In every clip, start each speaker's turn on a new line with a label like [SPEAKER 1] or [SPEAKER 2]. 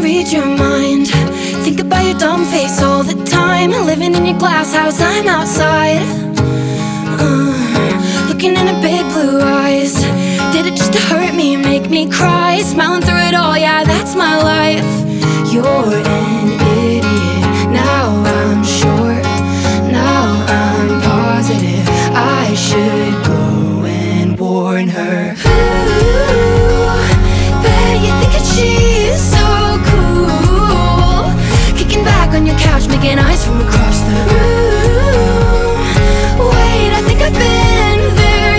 [SPEAKER 1] read your mind. Think about your dumb face all the time. Living in your glass house, I'm outside, looking into big blue eyes. Did it just to hurt me, make me cry? Smiling through it all, yeah, that's my life. You're an idiot, now I'm sure. Now I'm positive I should go and warn her. Ooh, bet you think that she's so cool, kicking back on your couch, making eyes from across the room. Wait, I think I've been there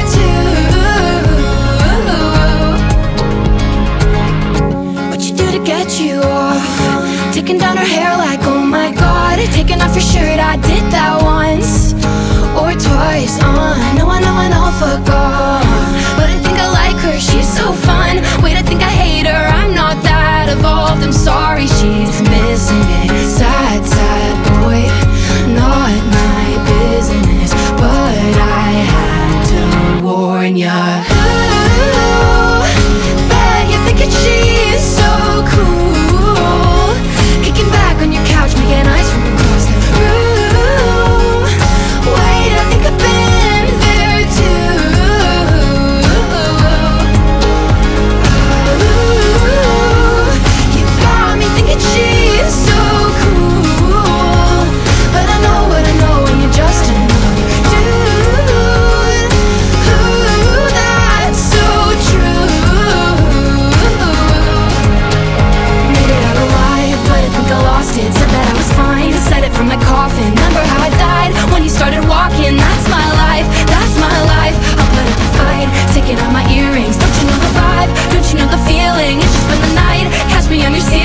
[SPEAKER 1] too. What you do to get you off? Taking down her hair like, oh my god. Taking off your shirt, I did that once or twice. I know, fuck off. But I think I like her, she's so fun. Wait, I think I hate her, I'm not that evolved. I'm sorry, she's missing it. Sad, sad boy, not my business, but I had to warn ya. Ooh, bet you think that she's so cool, kicking back on your couch, making eyes from across the room. Wait, I think I've been there too. Ooh, you got me thinking she's so cool, but I know what I know, and you're just another dude. Ooh, that's so true. Made it out alive, but I think I lost it. Said that I was fine, said it from my coffin. Remember how I died when you started walking? That's my life, that's my life. I'll put up a fight, taking out my earrings. Don't you know the vibe? Don't you know the feeling? It's just been the night. Catch me on your ceiling.